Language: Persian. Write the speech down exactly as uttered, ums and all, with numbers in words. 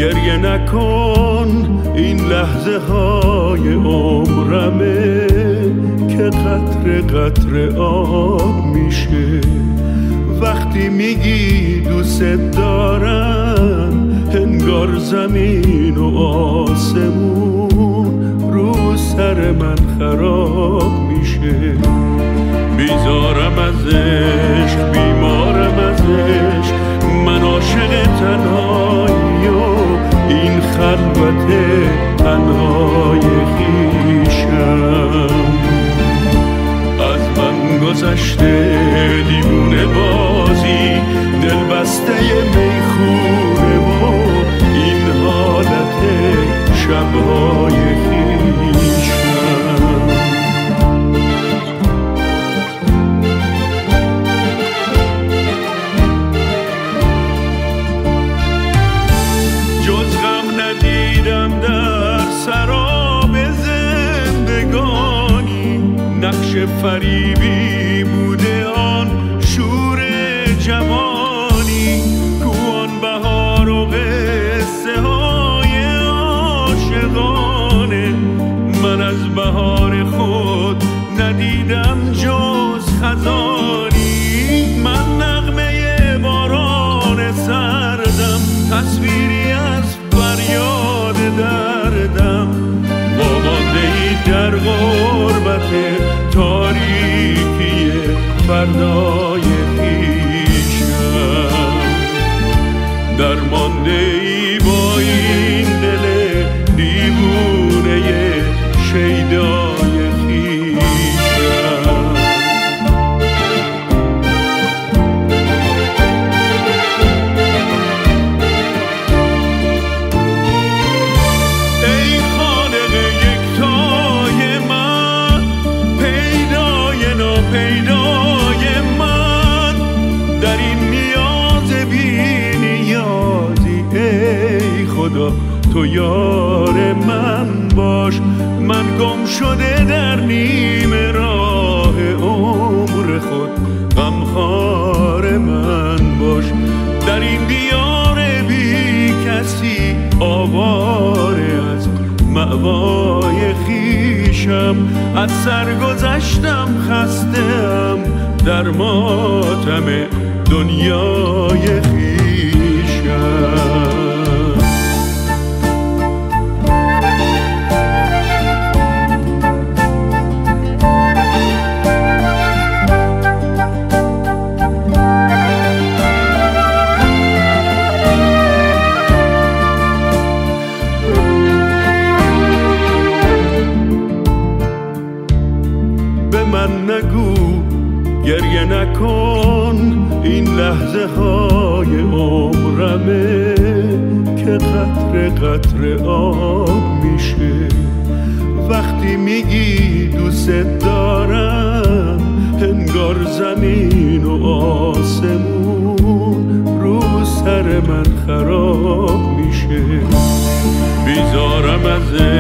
گریه نکن این لحظه های عمرمه که قطره قطره آب میشه. وقتی میگی دوست دارم انگار زمین و آسمون رو سر من خراب میشه. بیزارم ازش بیمارم ازش، من عاشق تنهایی و این خلوت تنهای خویشم. از من گذشته دیوونه بازی، دل بسته میخونه و این حالت شبهای خویشم. جز غم ندیدم در سراب زندگانی، نقش فریبی بوده آن شور جوانی. کوان بهار و قصه های عاشقانه، من از بهار خود ندیدم جز خزانی. من نغمه باران سردم، تصویری از فریاد دردم، وامانده ای در غربت تاریکی فردای خویشم. درمانده ای با این دل دیوونه شیدای خویشم. ای خالق یکتای من، پیدای ناپیدای من، در این نیاز بی نیازی ای خدا تو یار من باش. من گم شده در نیم راه عمر خود، غمخوار من باش. در این دیار بی کسی آواره از مأوای خویشم. از سر گذشتم خسته‌ام در ماتم دنیای خویشم. من نگو گریه نکن این لحظه های عمرمه که قطره قطره آب میشه. وقتی میگی دوست دارم انگار زمین و آسمون رو سر من خراب میشه. بیزارم ازش